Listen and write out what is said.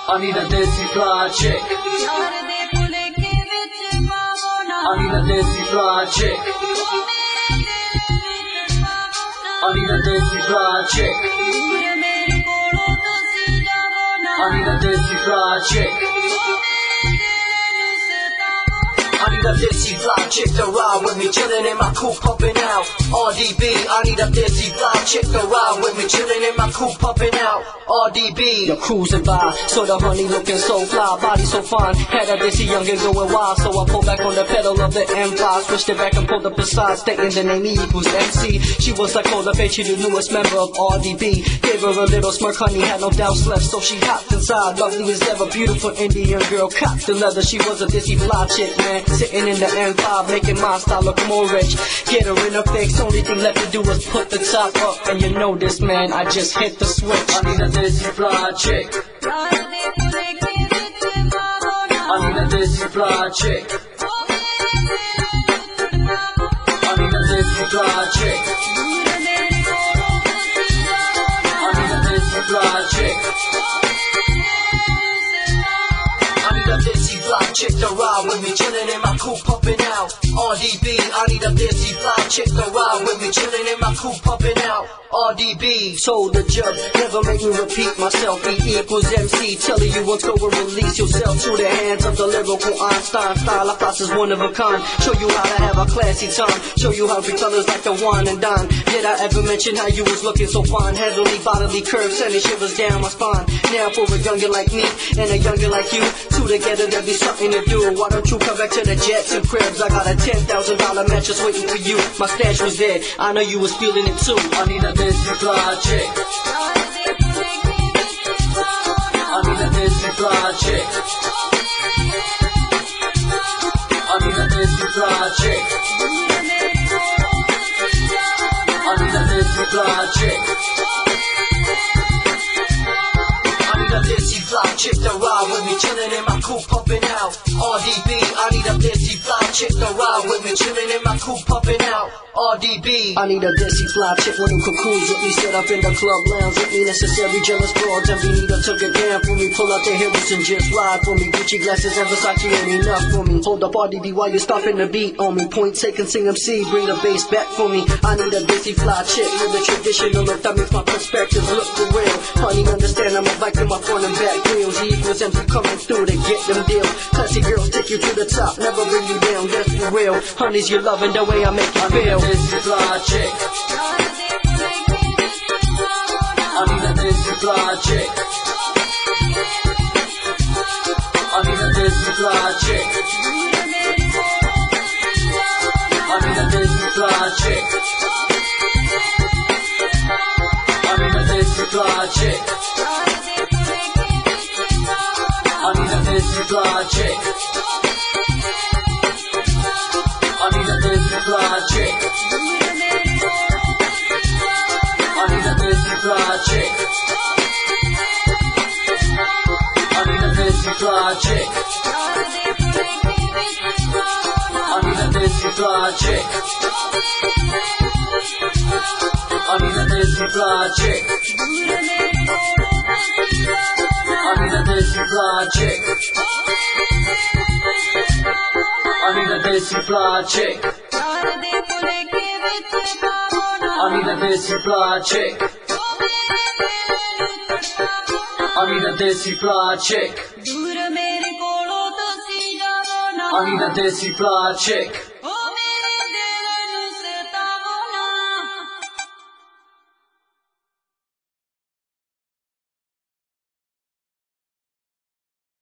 I need a desi fly chick. I need a desi fly chick. I need a desi fly chick. I need a desi fly chick. I need a desi fly chick to ride with me, chillin' in my coupe, pumping out RDB. I need a desi fly chick to ride with me, chillin' in my coupe, pumping out RDB. You're cruising by, so the honey looking so fly, body so fine. Had a desi youngin' going wild, so I pulled back on the pedal of the M5, switched it back and pulled up the side, stating the name E equals MC. She was like, hold up, ain't she the newest member of RDB? Gave her a little smirk, honey had no doubts left, so she hopped inside. Lovely as ever, beautiful Indian girl, copped the leather. She was a desi fly chick, man. Sitting in the M5, making my style look more rich. Get her in her face, only thing left to do is put the top up. And you know this, man, I just hit the switch. I need a desi fly chick. I need a desi fly chick. I need a desi fly chick. I need a desi fly chick. I need a desi fly chick to ride with me, chillin' in my coupe, pumping out RDB. I need a desi fly chick to ride with me, chillin' in my coupe, pumping out RDB. Told the judge, never make me repeat myself. E equals MC, telling you once go and release yourself to the hands of the lyrical Einstein style. I thought is one of a kind. Show you how to have a classy time. Show you how big fellas like to wine and dine. Did I ever mention how you was looking so fine? Heavily bodily curves, sending shivers down my spine. Now for a youngin' like me and a youngin' like you, two together there'd be something to do. Why don't you come back to the jets and cribs? I got a $10,000 mattress waiting for you. My stash was there, I know you was feeling it too. I need a desi fly chick. I need a desi fly chick. I need a desi fly chick. I need a desi fly chick. I need a desi fly chick to ride with me, chillin' in my coupe, pumping out RDB. I need a desi fly chick to ride with me, chillin' in my coupe, pumping out RDB. I need a desi fly chick when them cocoons with me, set up in the club lounge with me. Necessary jealous broads, every needle took it down for me. Pull out the hips and just ride for me. Gucci glasses and Versace ain't enough for me. Hold up RDB while you stopping the beat on me. Point taken, sing MC, bring the bass back for me. I need a desi fly chick with a traditional look that makes my perspective look for real. Honey, understand I'm a bike in my front and back wheels. E equals MC coming through to get them deals. Classy girls take you to the top, never bring you down, that's for real. Honeys, you're loving the way I make you feel. Desi fly chick. I need a desi fly chick. I need a desi fly chick. I need a desi fly chick. I need a desi fly chick. I need a desi fly chick. I need a desi fly chick. I need a desi fly chick. I need a desi fly chick. I need a desi fly chick. I need a desi fly chick. I need a desi fly chick. I need a desi fly chick. I need a desi fly chick. I need a desi fly chick. I need a desi fly chick.